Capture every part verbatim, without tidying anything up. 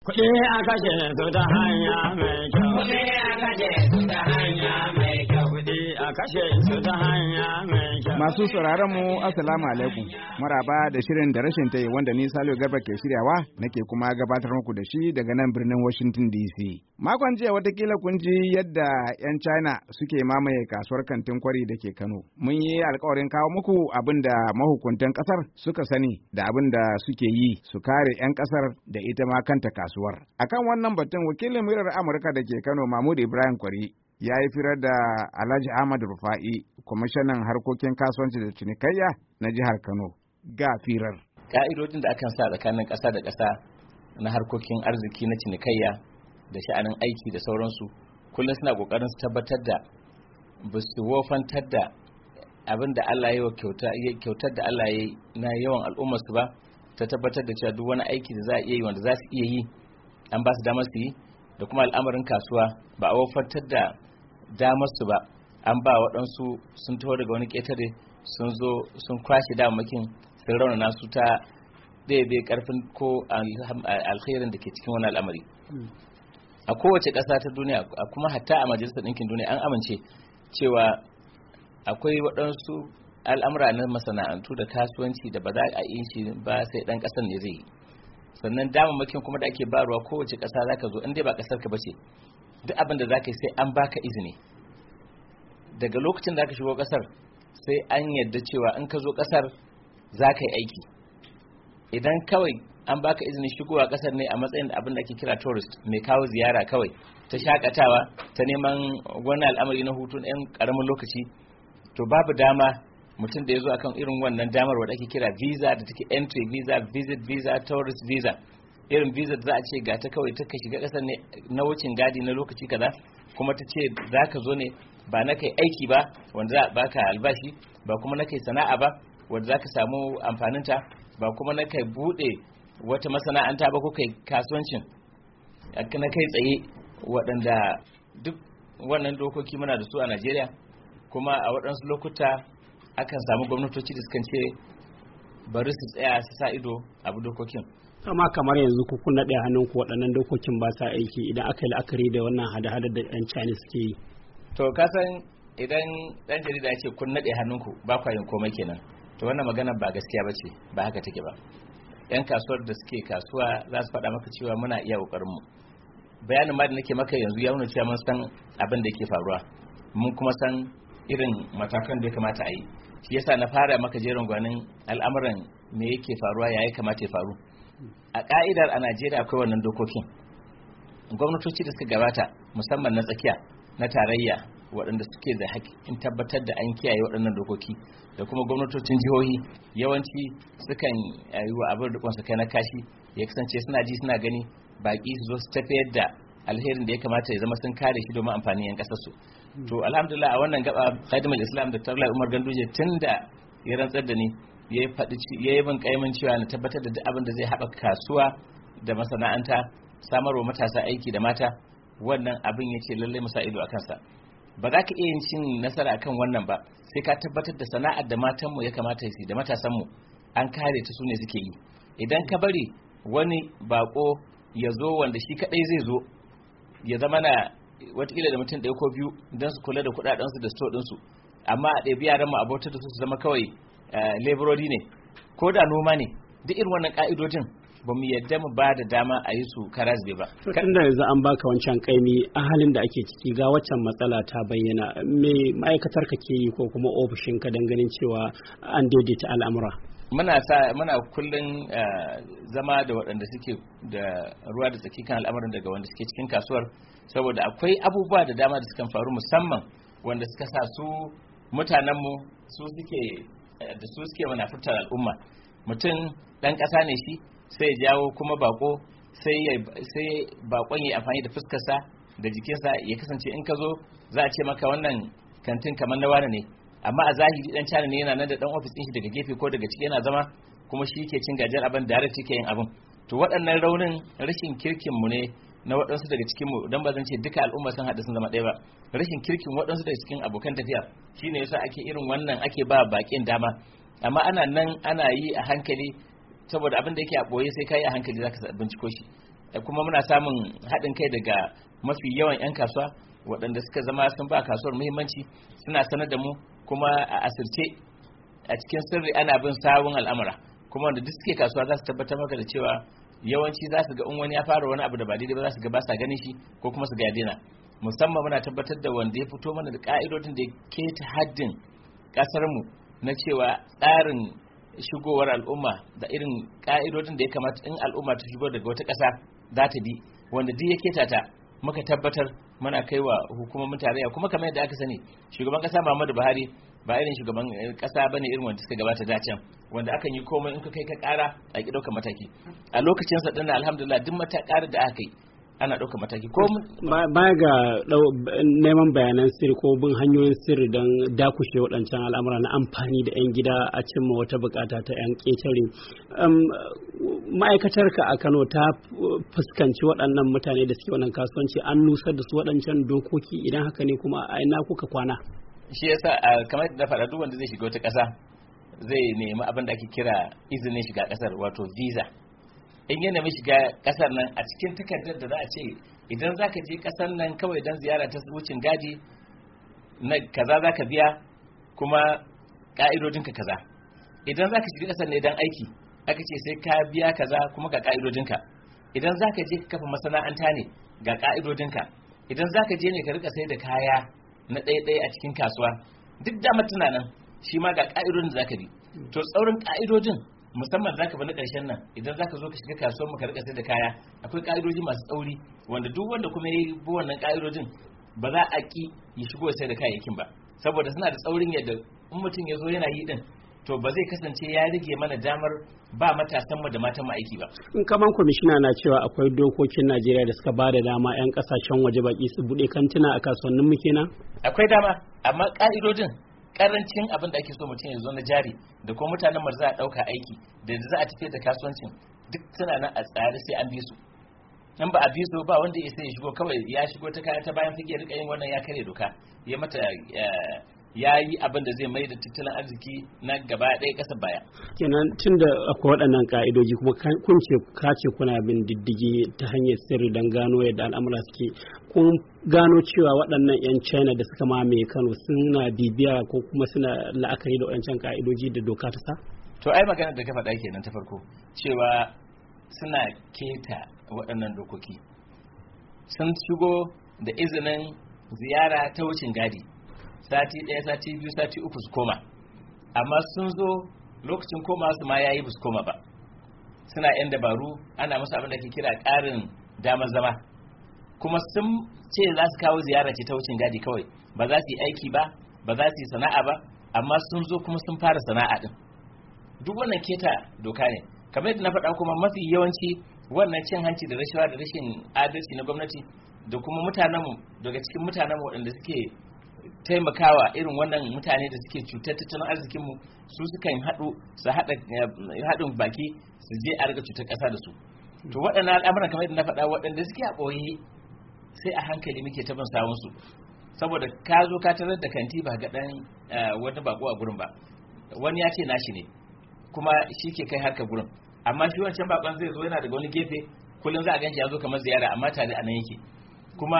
Kuɗi a kashe su ta hanya mai kyau. Kuɗi a kashe su ta hanya mai kyau. Kuɗi a kashe su ta hanya mai kyau. Masu sauraron mu assalamu alaikum. Maraba da shirin da rashin tayi wanda ni Salihu Garba ke shiryawa nake kuma gabatar muku da shi daga nan birnin Washington D C. Makon jiya watakila kun ji yadda 'yan China suke mamaye kasuwar kantin kwari da ke Kano. Mun yi alkawarin kawo muku abin da mahukuntan kasar suka sani da abin da suke yi su kare 'yan kasar da ita ma kanta kasuwar. Akan wannan batun wakilin muryar Amurka da ke Kano Mahmud Ibrahim Kwari ya yi firar da Alhaji Ahmad Rufa'i, kwamishinan harkokin kasuwanci da cinikayya na jihar Kano. Ga firar. Ka'idodin da akan sa tsakanin ƙasa da ƙasa na harkokin arziki na cinikayya da sha'anin aiki da sauransu kullum suna ƙoƙarin su tabbatar da ba su wofantar da abin da Allah ya yi kyautar da Allah ya yi na yawan al'ummarsu ba, ta tabbatar da cewa duk wani aiki da za a iya yi wanda za su iya yi an ba su damar su yi, da kuma al'amarin kasuwa ba a wofantar da damar su ba, an ba waɗansu sun taho daga wani ƙetare sun zo sun kwashe damamakin sun raunana su ta ɗaya ƙarfin ko alkhairin da ke cikin wani al'amari. A kowace ƙasa ta duniya, a kuma hatta a majalisar ɗinkin duniya an amince cewa akwai waɗansu al'amura na masana'antu da kasuwanci da ba za a yi shi ba sai ɗan ƙasar ne zai yi. Sannan damamakin kuma da ake barwa kowace ƙasa za ka zo in dai ba ƙasar ka bace, duk abin da za ka yi sai an baka izini. Daga lokacin da ka shigo ƙasar sai an yarda cewa in ka zo ƙasar za ka yi aiki. Idan kawai an baka izinin shigowa ƙasar ne a matsayin da abin da ake kira tourist, mai kawo ziyara kawai ta shakatawa ta neman wani al'amari na hutu ɗan ƙaramin lokaci, to babu dama mutum da ya zo akan irin wannan damar wadda ake kira visa da take entry visa, visit visa, tourist visa, irin visa da za a ce ga ta kawai ta ka shiga ƙasar ne na wucin gadi na lokaci kaza, kuma ta ce za ka zo ne ba na kai aiki ba wanda za a baka albashi, ba kuma na kai sana'a ba wanda za ka samu amfaninta, ba kuma na kai buɗe wata masana'anta ba ko kai kasuwancin na kai tsaye, waɗanda duk wannan dokoki muna da su a Najeriya. Kuma a waɗansu lokuta akan samu gwamnatoci da sukan ce bari su tsaya su sa ido abu dokokin. Amma kamar yanzu ku kun naɗe hannunku waɗannan dokokin ba sa aiki idan aka yi la'akari da wannan hada-hada da ɗan China suke yi. To ka san idan ɗan jarida ya ce kun naɗe hannunku ba kwa yin komai kenan, to wannan magana ba gaskiya ba ce, ba haka take ba. 'Yan kasuwar da suke kasuwa za su faɗa maka cewa muna iya ƙoƙarinmu. Bayanin ma da nake maka yanzu ya nuna cewa mun san abin da yake faruwa, mun kuma san irin matakan da ya kamata a yi. Shi yasa na fara maka jerin gwanin al'amuran me yake faruwa, ya kamata ya faru. A ka'idar a Najeriya akwai wannan dokokin. Gwamnatoci da suka gabata musamman na tsakiya, na tarayya, waɗanda suke da haƙƙin tabbatar da an kiyaye waɗannan dokoki, da kuma gwamnatocin jihohi yawanci sukan yi wa abin rikon su kai na kashi, ya kasance suna ji suna gani baƙi su zo su tafiyar da alherin da ya kamata ya zama sun kare shi domin amfanin 'yan ƙasarsu. To alhamdulillah a wannan gaba Khadimul Islam da Tarla Umar Ganduje tun da ya rantsar da ni ya faɗi ya yi bin kaimin cewa na tabbatar da duk abin da zai haɓaka kasuwa da masana'anta, samarwa matasa aiki da mata, wannan abin ya ce lallai musa ido a kansa. Ba za ka iya yin cin nasara akan wannan ba sai ka tabbatar da sana'ar da matanmu ya kamata su da matasanmu an kare ta su ne suke yi. Idan ka bari wani bako ya zo wanda shi kadai zai zo ya zama na watakila da mutum ɗaya ko biyu don su kula da kuɗaɗensu da sto ɗinsu, amma a ɗabi yaran mu abota da su su zama kawai laborori ne ko da noma ne, duk irin wannan ƙa'idojin ba mu yadda mu ba da dama a yi su karazbe ba. Tun da yanzu an baka wancan kaimi a halin da ake ciki ga waccan matsala ta bayyana, me ma'aikatar ka ke yi ko kuma ofishin ka don ganin cewa an daidaita al'amura? Muna sa muna kullun zama da waɗanda suke da ruwa da tsaki kan al'amarin daga wanda suke cikin kasuwar, saboda akwai abubuwa da dama da sukan faru musamman wanda suka sa su mutanenmu su suke da su suke manafurtar al'umma. Mutum ɗan ƙasa ne shi sai ya jawo kuma bako sai sai bakon ya amfani da fuskarsa da jikinsa, ya kasance in ka zo za a ce maka wannan kantin kamar na wani ne, amma a zahiri dan China ne yana nan da dan office din shi daga gefe ko daga ciki yana zama, kuma shi ke cin gajiyar abin da direct yake yin abin. To waɗannan raunin rashin kirkin mu ne na waɗansu daga cikin mu, dan ba zan ce duka al'umma sun haɗu sun zama ɗaya ba. Rashin kirkin waɗansu daga cikin abokan tafiya shine yasa ake irin wannan, ake ba bakin dama, amma ana nan ana yi a hankali, saboda abin da yake a boye sai kai a hankali zaka binciko shi. kuma muna samun haɗin kai daga mafi yawan 'yan kasuwa waɗanda suka zama sun ba kasuwar muhimmanci, suna sanar da mu kuma a asirce a cikin sirri ana bin sawun al'amura, kuma wanda duk suke kasuwa za su tabbatar maka da cewa yawanci za su ga in wani ya fara wani abu da ba daidai ba za su ga ba sa ganin shi ko kuma su ga ya daina. Musamman muna tabbatar da wanda ya fito mana da ka'idodin da ya keta haddin kasar mu na cewa tsarin shigowar al'umma da irin ka'idodin da ya kamata in al'umma ta shigo daga wata ƙasa za ta bi, wanda duk ya keta ta muka tabbatar muna kaiwa hukumomin tarayya. Kuma kamar yadda aka sani shugaban ƙasa Muhammadu Buhari ba irin shugaban ƙasa bane irin wanda suka gabata da can, wanda akan yi komai in ka kai ka ƙara a ki ɗaukar mataki. A lokacin sa dinnan alhamdulillah duk mata ƙara da aka yi ana ɗaukar mataki. Ko baya ga neman bayanan sirri ko bin hanyoyin sirri don dakushe waɗancan al'amura na amfani da 'yan gida a cimma wata bukata ta 'yan ƙetare, ma'aikatarka a Kano ta fuskanci waɗannan mutane da suke wannan kasuwanci, an nusar da su waɗancan dokoki? Idan haka ne kuma a ina kuka kwana? Shi yasa kamar da faɗa duk wanda zai shiga wata ƙasa zai nemi abin da ake kira izinin shiga ƙasar, wato visa. In ya nemi shiga kasar nan a cikin takardar da za a ce idan zaka je kasar nan kawai dan ziyara ta wucin gadi na kaza zaka biya kuma ka'idodinka kaza, idan zaka shiga kasar ne dan aiki aka ce sai ka biya kaza kuma ga ka'idodinka, idan zaka je ka kafa masana'anta ne ga ka'idodinka, idan zaka je ne ka rika sai da kaya na ɗaya-ɗaya a cikin kasuwa duk da mutuna nan shi ma ga ka'idodin da zaka bi. To tsaurin ka'idodin musamman zaka bi na ƙarshen nan idan zaka zo ka shiga kasuwar mu ka rika sai da kaya akwai ka'idoji masu tsauri wanda duk wanda kuma yayi bi wannan ka'idojin ba za a ki ya shigo sai da kayayyakin ba, saboda suna da tsaurin yadda in mutum ya zo yana yi din to ba zai kasance ya rage mana damar ba matasan mu da matan mu aiki ba. In kaman kwamishina na cewa akwai dokokin Najeriya da suka bada dama 'yan kasashen waje baki su bude kantuna a kasuwannin mu kenan? Akwai dama, amma ka'idojin karancin abin da ake so mutum ya zo na jari da kuma mutanen za a dauka aiki da za a tafi da kasuwancin duk suna nan a tsare sai an bi su. In ba a bi su ba wanda ya sai ya shigo kawai ya shigo ta kaya ta bayan fage rika yin wannan ya kare doka, ya mata ya yi abin da zai mai da tattalin arziki na gaba ɗaya ƙasar baya. Kenan tun da akwai waɗannan ƙa'idoji kuma kun ce ka ce kuna bin diddigi ta hanyar sirri don gano yadda al'amura suke, kun gano cewa waɗannan 'yan China da suka mamaye Kano suna bibiya ko kuma suna la'akari da waɗancan ƙa'idoji da doka ta sa? To ai magana da ka faɗa kenan ta farko cewa suna keta waɗannan dokoki, sun shigo da izinin ziyara ta wucin gadi sati ɗaya sati biyu sati uku su koma, amma sun zo lokacin koma su ma yayi ba su koma ba, suna yan dabaru ana musu abin da ke kira ƙarin damar zama, kuma sun ce za su kawo ziyara ce ta wucin gadi kawai ba za su yi aiki ba ba za su yi sana'a ba, amma sun zo kuma sun fara sana'a din. Duk wannan keta doka ne, kamar yadda na faɗa kuma mafi yawanci wannan cin hanci da rashawa da rashin adalci na gwamnati da kuma mutanenmu daga cikin mutanenmu waɗanda suke taimakawa irin wannan mutane da suke cutar tattalin arzikinmu su sukan haɗu su haɗa haɗin baki su je a riga cutar ƙasa da su. To waɗannan al'amuran kamar yadda na faɗa waɗanda suke a ɓoye sai a hankali muke ta bin sawun su, saboda ka zo ka tarar da kanti ba ga ɗan wani bako a gurin ba, wani ya ce nashi ne kuma shi ke kai harka gurin, amma shi wancan bakon zai zo yana daga wani gefe kullum za a ganshi ya zo kamar ziyara amma tare a nan yake, kuma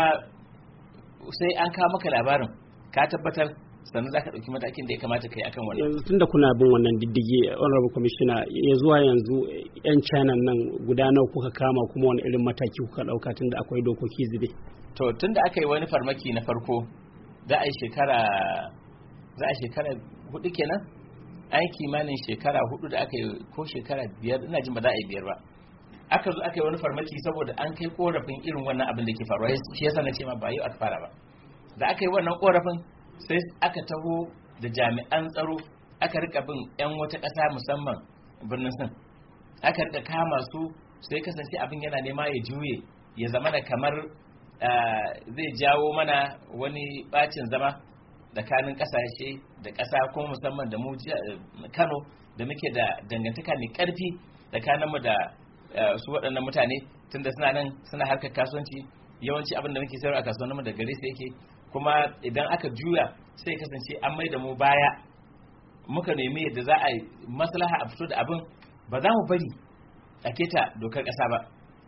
sai an kawo maka labarin ka tabbatar sannan za ka ɗauki matakin da ya kamata kai akan wannan. Yanzu tun da kuna bin wannan diddigi honorable commissioner, ya zuwa yanzu 'yan China nan guda nawa kuka kama kuma wani irin mataki kuka ɗauka tun da akwai dokoki zube? To tun da aka yi wani farmaki na farko za a yi shekara za a shekara hudu kenan, an kimanin shekara hudu da aka yi ko shekara biyar ina jin ba za a yi biyar ba, aka zo aka yi wani farmaki saboda an kai korafin irin wannan abin da ke faruwa, shi yasa na ce ma ba yau aka fara ba. Da aka yi wannan korafin sai aka taho da jami'an tsaro aka rika bin 'yan wata ƙasa musamman birnin Sin, aka rika kama su sai kasance abin yana nema ya juye ya zama da kamar zai jawo mana wani bacin zama tsakanin ƙasashe da ƙasa kuma musamman da mu Kano da muke da dangantaka mai ƙarfi tsakaninmu da su waɗannan mutane tunda suna nan suna harkar kasuwanci, yawanci abin da muke sayarwa a kasuwanninmu da gare su yake, kuma idan aka juya sai kasance an mai da mu baya, muka nemi yadda za a yi maslaha a fito da abin, ba za mu bari a keta dokar ƙasa ba,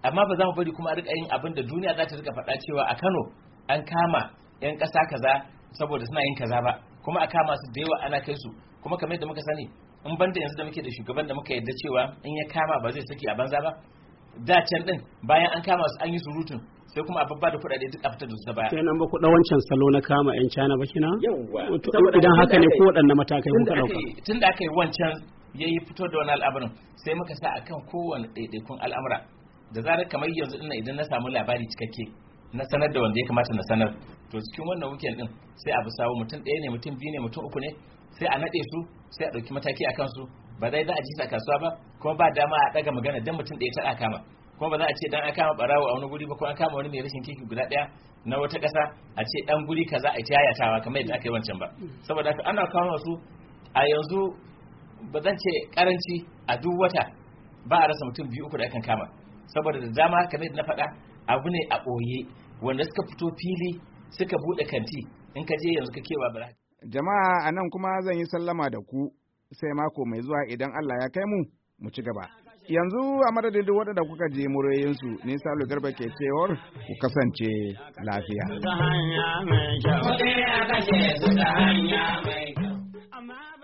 amma ba za mu bari kuma a rika yin abin da duniya za ta rika faɗa cewa a Kano an kama yan ƙasa kaza saboda suna yin kaza ba, kuma a kama su da yawa ana kai su, kuma kamar yadda muka sani in banda yanzu da muke da shugaban da muka yarda cewa in ya kama ba zai saki a banza ba, da can din bayan an kama su an yi surutun sai kuma a babba da kuɗaɗe duk a fitar da su ta baya. Sai nan ba ku wancan salo na kama yan China ba kina? Yawwa. Idan haka ne ko waɗanne matakai muka ɗauka? Tun da aka yi wancan ya yi fito da wani al'amarin sai muka sa akan kowane ɗaiɗaikun al'amura da zarar kamar yanzu ɗin idan na samu labari cikakke na sanar da wanda ya kamata na sanar, to cikin wannan weekend ɗin sai abu samu mutum ɗaya ne mutum biyu ne mutum uku ne sai a naɗe su sai a ɗauki mataki a kansu, ba dai za a ji sa kasuwa ba kuma ba dama a ɗaga magana dan mutum ɗaya ta kama, kuma ba za a ce dan an kama barawo a wani guri ba ko an kama wani mai rashin kirki guda ɗaya na wata ƙasa a ce dan guri kaza a ta yayatawa kamar yadda aka yi wancan ba. Saboda haka ana kawo su a yanzu ba zan ce karanci a duk wata ba a rasa mutum biyu uku da akan kama, saboda da dama kamar yadda na faɗa abu ne a ɓoye wanda suka fito fili suka buɗe kanti in ka je yanzu ka kewa ba. Jama'a a nan kuma zan yi sallama da ku sai mako mai zuwa idan Allah ya kai mu mu ci gaba. Yanzu a madadin duk waɗanda kuka je murayensu ne Salo Garba ke cewar ku kasance lafiya.